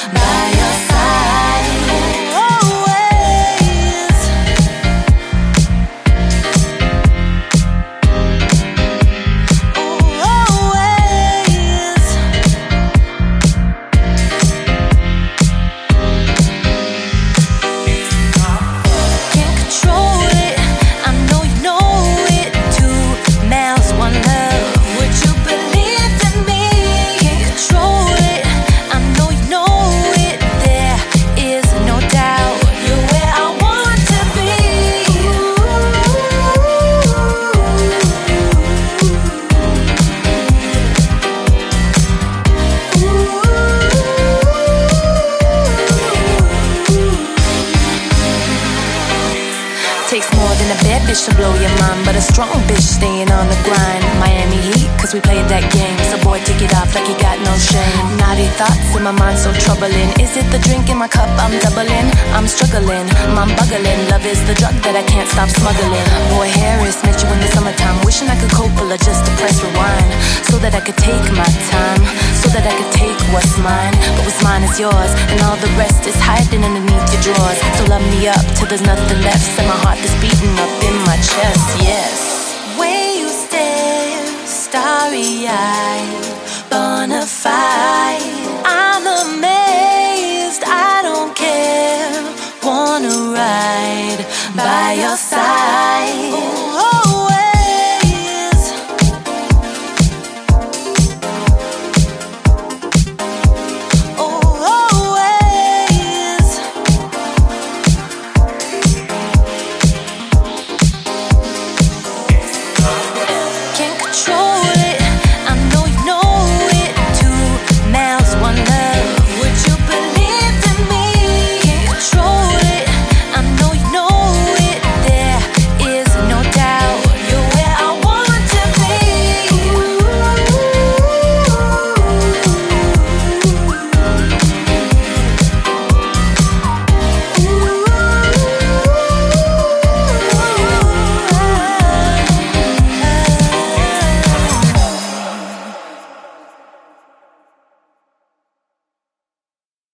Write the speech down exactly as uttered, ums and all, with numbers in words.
by your side. Always. Always. Can't control it, I know you know it. Two mouths, one love. Would you believe in me? Can't control it, I know you know it. There is no doubt you're where I want to be. Takes more than a bad bitch to blow your mind, but a strong bitch staying on the grind. Miami Heat, cause we played that game. So boy, take it off like you got no shame. Naughty thoughts in my mind so troubling. Is it the drink in my cup I'm doubling? I'm struggling, I'm buggling. Love is the drug that I can't stop smuggling. Boy, Harris met you in the summertime, wishing I could Coppola just to press rewind, so that I could take my time, so that I could take what's mine. But what's mine is yours, and all the rest is hiding underneath your drawers. So love me up till there's nothing left, set my heart that's beating up in my chest, yes. Way you stare, starry-eyed, bonafide.